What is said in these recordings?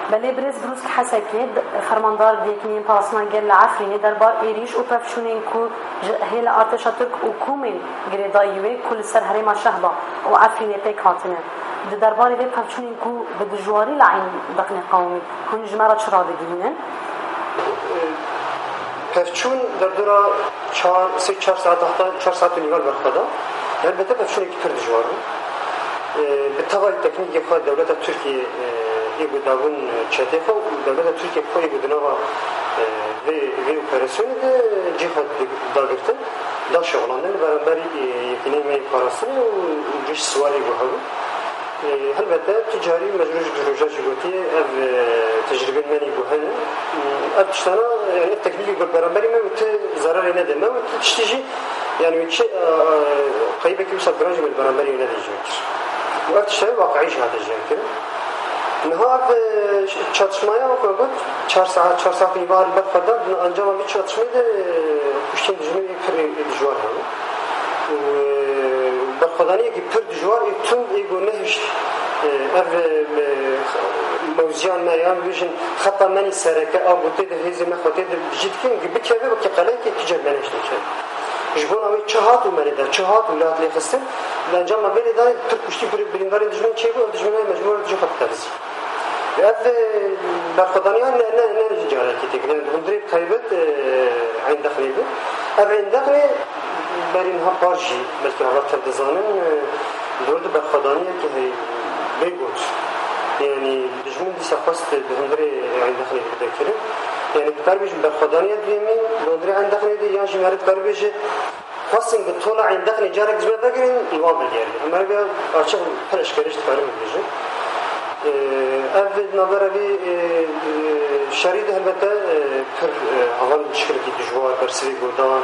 بله برز بروز که حسد کرد فرماندار دیکنیم پاسمان گل عفرینی دربار ایریش و پفشونین کو هیل ارتش ترک و کومن گریدایوی کل سر هرم شهبا و عفرینی پیک هاتنه درباری به پفشونین کو به دجواری لعین دقن قومی هن جمرة چرا دگینن پفشون در دورا 4 ساعت و نیمال برخدا البته پفشونی که پر دجواره به طبع تکنیک خود دولت ترکیه ایگو داون چتیفا دولت ترکیه خود ایگو دنوا وی اپراسیون ده جهاد داگرته دا شغلانده برانبری یکنی می پاراسته و جش سواری گو هاو البته تجاری مجروج دروجه جگوتیه او تجربه منی گو هنه اب تشتانا یعنی تکنیکی گل برانبری من وقت ضرری نده من وقت تشتیجی yani ki قیبه که بسات برانجی من برانبری ندیجه وقت شده واقعی شهاده جمعه نها çatışmaya bakıyoruz. 4 saat ibaret bakmadan ancak bir çatışmayı da kuşun düzgün bir dijvar var. Bakmadaniye ki per dijvar tüm ego nehş ev موزیان میان بیشن خطا منی سرکه آبوده ده هیزی مخاطی ده بجید که bir kere وقتی قلعه که تجار منش نشد. جبون آوی چهات و منی ده چهات ولاد لیخستن. لانجام نبیلی داری ترک کشتی برینداری دشمن چی بود دشمنای مجموعه جو خط ترزی. بعد برخدانیان نه جاره کی تکنن بندری تایبت عند دخلی عند دخلی برین ها پارجی بلکه هوا تردزانن دورد برخدانیه که هی بیگوش yani دشمن دیسا خواست بندری عند دخلی بذکره yani کاربیش برخدانیه دیمی بندری عند دخلی دی یا جمهوریت کاربیش خواستن که طول عند دخلی جاره گزمه بگیرن ایوان بگیرن اما بیا آرچه پرش کردش کارم میشه أبد نظري شريد هالبته كر أول مشكلة الجوار برسي قدام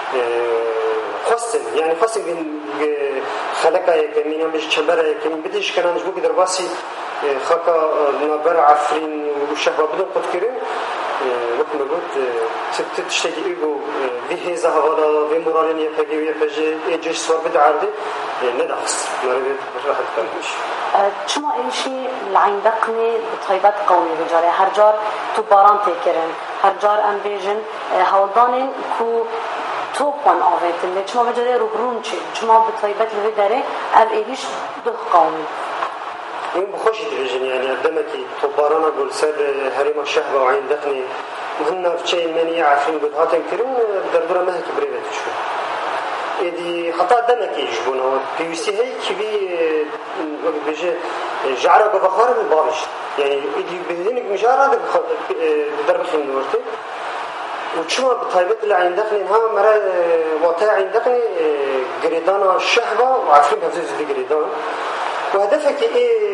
خاصن يعني خاصن خلقة يكمين مش شبرة يكمين بديش كنا نجبو كدر باسي خاكا نبر عفرين وشهوة بدون قد كريم وقت ما قلت تشتكي إيجو ذي هذا هذا ذي مرالين يفجي ويفجي إيجش صور بدعاردي ندخس مريض راحت كلامش چما ایشی لعین دقنی بطیبت قومی بجاره هر جار تو باران تکرن هر جار ام بیجن هولدانین کو توپان آویتن چما بجاره روبرون چی چما بطیبت لوی داره اب ایش دخ قومی این بخوشی دیجن یعنی ادمکی تو باران اقول سر هریم الشهبه و عین دقنی وهن بچه منی عفرین بود هاتن کرن در دورا مهک بریوت شو إدي حتى دمك يجبونه بيوسي هي كبي بيجي جعره ببخار من بارش يعني إدي بهذينك مجارة درب خين نورتي وشو بطيبت اللي عندقني ها مرة وطاع عندقني قريدانا الشهبة وعارفين بهذه زي قريدان وهدفك إيه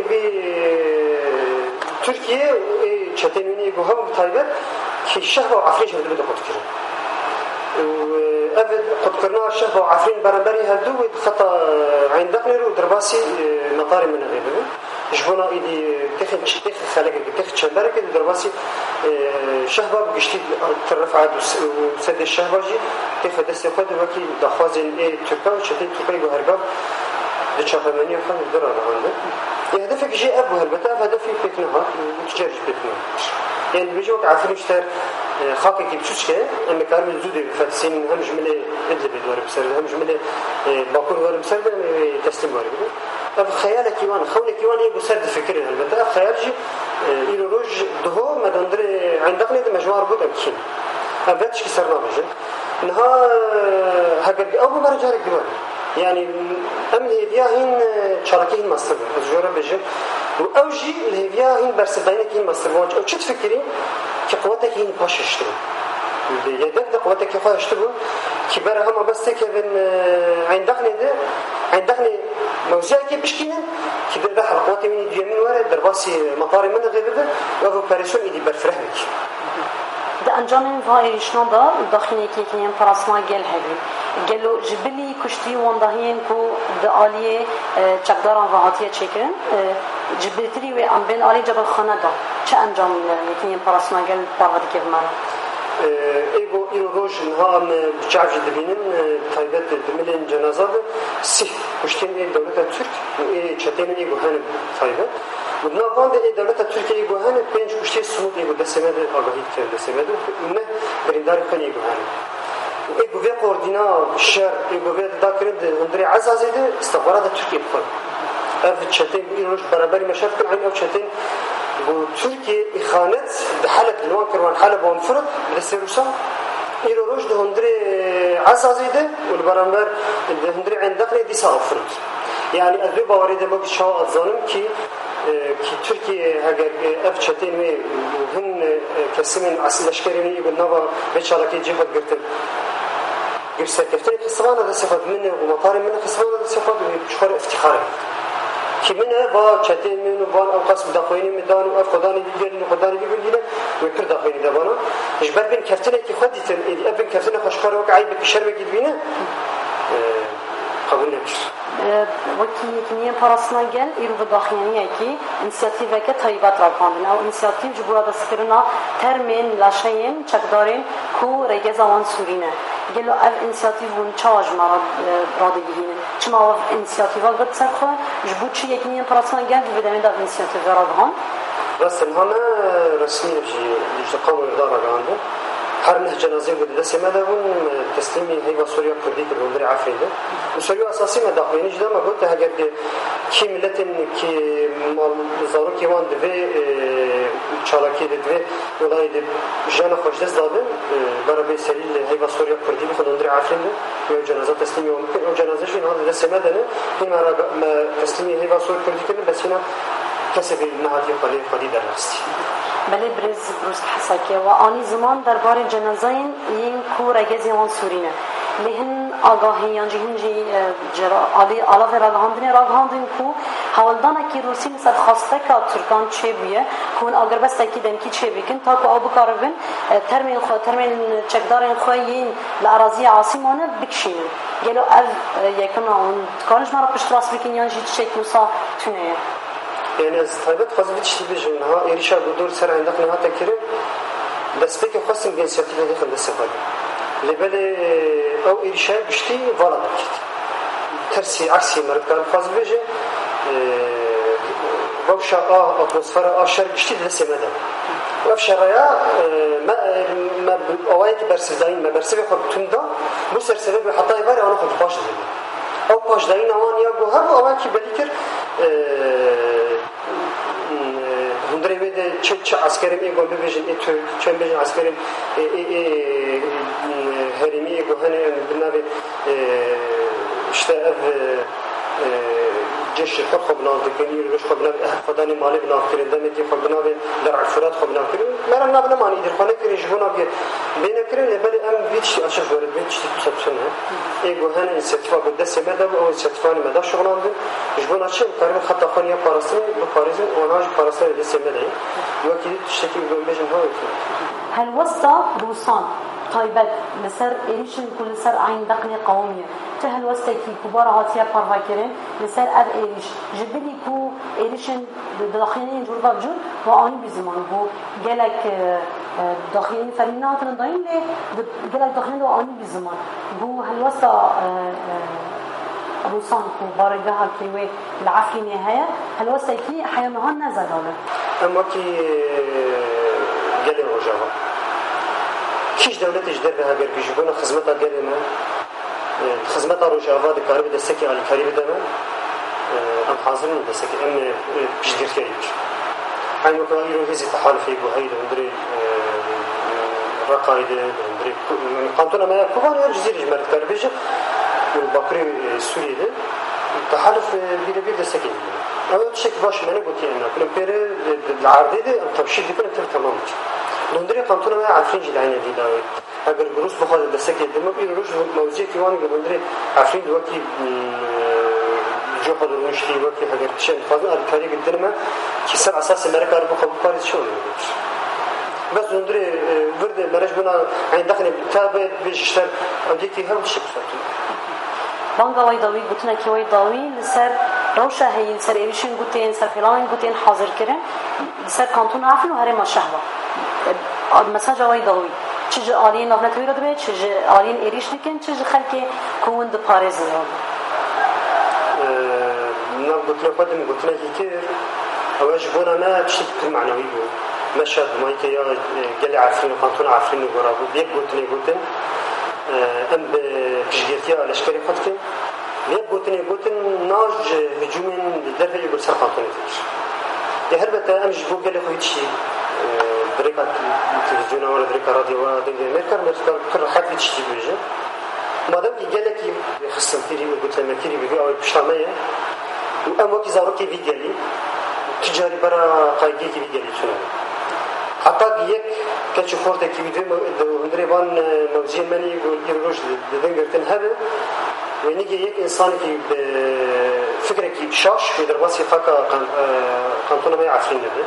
بتركيا وإيه شتيميني جوهم بطيبت كي الشهبة وعارفين شو بدو قد كده أبد قد كرنا الشهبة وعارفين برنبري هالدو خطأ عندقني ودرباسي مطاري من غيره جبنا إيدي تخن خلق تخن شمبرك درباسي شهبة بقشتي ترفع وسد الشهبة جي تخن دست خد وكي دخوازن إيه تركا وشتين تركا وهربا للشهبانية خان الدرا عنده هدفك جي أبو هالبتا هدفي بيتنها وتجارج بيتنها يعني بيجوك عارفين اشتر خاكي كي بشوشكه أما كارم الزودي بفتسين هم جملة إدلب دوار بسرد هم جملة باكور دوار بسرد تسليم دوار بده أب خيالك كيوان خونك كيوان يجو سرد فكره هالبتا خيال جي إلى روج دهو ما دندر عندقني ده مجموعة ربط أمكين أبدش كسرنا بجد إنها هجد أول مرة جارك دوار يعني أمن هذياهين شاركين مصر الجورة بجد وأوجي الهذياهين برسدينك هين مصر واج أو شو تفكرين كقوتك هين باش يشتغل يدك قوتك يخاف يشتغل كبر هم بس كذن عندقني موزعك بشكينا كده ده حلقاتي من اليمين ورا درباسي مطاري من غير ده وهو باريسون يدي برفرهك ده أنجامن فايشنا ده داخلي كيكين فراسنا جل هذي قالوا جبلي كشتي وندهين كو دالية تقدران وعطية شكل جبلتري وعم بين آلي جبل خانة ده چه أنجام كيكين فراسنا جل بعد كيف مرة إيجو روج نهام بجعج دبينن تايبت دملين جنازة سه كشتين دولة ترك شتين إيجو هان تايبت ودنا بعد دولة تركيا إيجو هان بينج صوت يقول دسمة أغاهيت كان دسمة نه بريندار كان يقول هاني يقول في قردنا الشر يقول في ذاكرين هندري عزازي ده استخبارات تركيا بخل أف تشتين إيروش برابري مشاف كل عين أو تشتين وتركيا إخانات بحالة الوان كروان حالة بوانفرد بالسيروسا إيروش ده هندري عزازي ده والبرامبر ده هندري عند داخل دي سافرد يعني أذبي باوري ده ممكن شاء أظنم كي تركيا هاجر أف تشتين وهن كسمن أصل أشكالين يقول نبا بيشارك يجيبك قرتن قرصة كفتين خسرانة ده صفات منه ومطاري منه خسرانة ده صفات وشخار افتخار كي منه با تشتين منه بان أو قسم داخلين مدان وأف قداني بيجي قداني بيقول لنا ويكر داخلين ده بانا إجبار بين كفتين كي خديتن إذا أبن كفتين خشخار وقع عيب بكشر بيجي بينا قبول نمش وكي كنية براسنا جل إيرو بداخلينية كي إنسياتيفة كتايبات راكاندن أو إنسياتيف جبورا دستكرنا ترمين لاشين چكدارين كو رجز آوان سورينه جلو أف إنسياتيف ون چاج مراد راده بهينه چما أف إنسياتيفا قد سرخوا جبو چي يكنية براسنا جل بدمين دا إنسياتيف رادهان بس الهانا رسمي بجي قاموا إدارة راكاندن هر نه جنازه بود دست مدارون تسلیمی هیوا سوریا کردی که بندر عفریده و سوریا اساسی مداخلینی جدا ما گفته اگر کی ملتن کی زارو کیوان دوی چالاکی دوی ولای دو جان خوش دست داده برای سریل هیوا سوریا کردی بخون بندر عفریده و جنازه تسلیمی و ممکن و جنازه شون هذا دست مدانه این ما تسلیمی هیوا سوریا کردی کنه بس اینا کسی به نهادی قلی در راستی بله بروز حساکه و آنی زمان درباره جنازین این کو رگزی وان سورینه لهن آگاهیان جهنجی علاوه راگهاندن کو حوالدانه که روسی نسد خواسته که ترکان چه بیه کون اگر بس تاکیدن که چه بیکن تا که آبو کاربن ترمین چکدارین خویین لعراضی عاصمانه بکشینن گلو اف یکن اون کارش مرا پشت راست بکن یانجی چک موسا تونه يعني از طيبت خاص بتشتي بيجي نها إيريشا بدور سر عندك نها تكرم بس فيك خاص الجنسياتي هذه خلنا السفر لبلا أو إيريشا بشتي ولا بكت ترسي عكسي مرد كان خاص بيجي وبشا أتمosfera شر بشتي لسه مدام وبشا ريا ما أوايك برسدين ما برسبي خد تندا مو سرسبب حتى يباري أنا خد باش زين أو باش دين أوان يابو هم أوايك بليكر هندري بده چه عسكريم ايغو بيجن اي چن بيجن عسكريم هرمي ايغو هني بنابي اشتاف جيش الحرب بناء دكني ليش خبنا فداني مالي بناء كرين دمي كيف خبنا درع الفرات خبنا كرين ما رنا بنا ماني يدير خلنا كرين جبنا بين كرين بل ام بيتش اشوف ورد بيتش تسبسنا ايغو هني انستفا قدس مدى او انستفاني مدى شغلان دي جبنا شيء قريب خط خانيه بارسن بباريزن وناج بارسن لسه مدى وكيد تشتكي بيجن هاي هل وسط روسان طيبت لسر إيريشن كل سر عين دقني قومية تهل وستكي كبار عاتية بارفاكرين لسر أب إيريش جبلي كو إيريشن داخلين جربا بجون وآني بزمان بو جالك داخلين فرمينات نداين لي جالك داخلين وآني بزمان بو هل وسط روسان كو بارجها كيوي العفري نهاية هل وستكي حيانها نزل أما كي جالي رجاها كيش دولتش دربها قال بيجيبونا خدمتها قالنا خدمتها روجافا دكار بدسكي على الكاري بدنا ام حاضرين دسكي ام بيجدير كاريج هاي مكان يرو هزي تحالف يبو هاي دندري رقايد دندري قانتونا ما كبار جزيره جمال الكاري بيجي والبكري السوري ده تحالف بيد دسكي اول شيء باش ما نقول كنا كل بير العرضي ده تبشير دي كنا تمام دندري قانتونا ما عارفين جدعين دي داوي اگر روس بخواد دسته دم ایروش موضوعی که وانی گفتند افرین وقتی جو حضور نشتی وقتی اگر چه فازن ادکاری قدرمه که سر اساس مرکار بخواد کاری شو بس دندري ورد مرج بنا عند دخل تابع بيشتر عندي كي هم شيء بانگا وای داوی گوتنا کی وای داوی لسر روشه هی سر ایشون گوتین سر فلان گوتین حاضر کردن سر کانتون عفن و هرم شهوا مساج وای داوی چیز عالی نافنت ویرا دبی چیز عالی ایریش نکن چیز خلکی کوند پاریز نام نام گوتنا خودم گوتنا کی اواش بونا ما تشت معنوي مشهد مايك يا قال عارفين قانون عارفين قرابو بيك قلتن ام بجيتيا الاشكال خدك بيك قلتن ناج هجوم الدفع يقول سر قانون يا هلبة امش بو قال خويت شيء دريكا تلفزيون ولا دريكا راديو ولا دريكا مركر كل حد يشتي بيجي ما دام قال لك يخصم فيري وقلت لما فيري بيجي او بشاميه واما كي زاروكي بيجي تجاري برا قايدي كي بيجي شنو حتى يك كتشوفورتك كي بيدو هندريبان موزي مني يقول يروج دنگرتن هبه يعني يك انسان كي فكره كي شاش في درباسي فكا قانون ما يعرفين به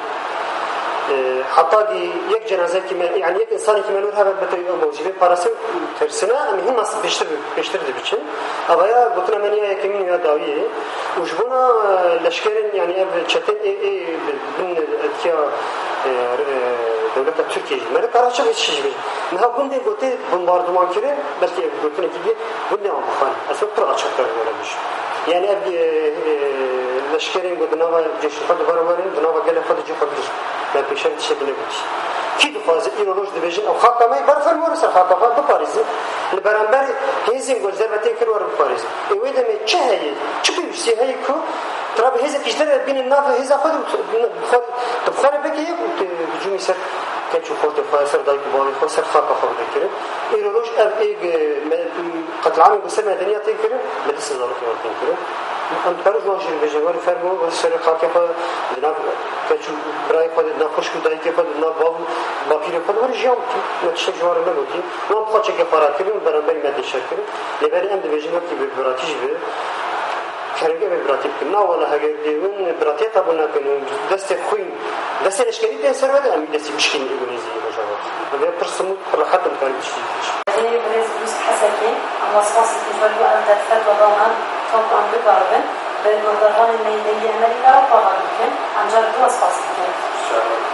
حتى يك جنازه كي يعني يك انسان كي منور هبه بتي موجبه باراسه ترسنا مهم ناس بيشتر دبچن ابايا قلت لنا مني كمين يا داويه وجبنا لشكرين يعني تشتن من اتيا دولة تركيا ما كراچه هیچ چیزی نه بنده گوته بمباردمان کرده بلکه گوته نکیه بنده آن بخوان اصلا پر açık کرده میشه یعنی لشکرین گوته نوا جیش خود برابرین نوا گله خود جی خود من پیشم شکل نبود کی دفعه ایرولوژ دیویژن او خاطمه برفر ورس خاطمه دو پاریس البرانبر هیزم گذربتین کرد ور پاریس ایویدم چه هی چه بیشتری هی کو ترى بهذا كيشتري بين النافع هذا خد بخاري بكي بجومي سر كنشوف فوتو فاسر دايك بوري فاسر خاطر خد كده ايرولوج ايج قتل عام بسم مدنيه تكره بتس دار في كده ام ترجو واجي بجوار فرمو وسر خاطر جناب كنشوف براي خد ناخش دايك خد ناب باقي خد ورجيام ما تشي جوار لا بوتي ما بخاطر كفارات كده برابر ما تشكر لبر ام ديفيجن كي براتيج به خارجه براتيك كنا ولا هاجر ديون براتيت ابونا كانوا دست خوين دست الاشكاليه تنسر ولا ام دست مشكل انجليزي مجرد هذا برسمو راحه كان شيء هذه بريز بس حسكي اما صاص تجربه ان تدخل ضمان توقع عند قربن بالمدرسه الميدانيه امريكا وطبعا عن جرد وصفات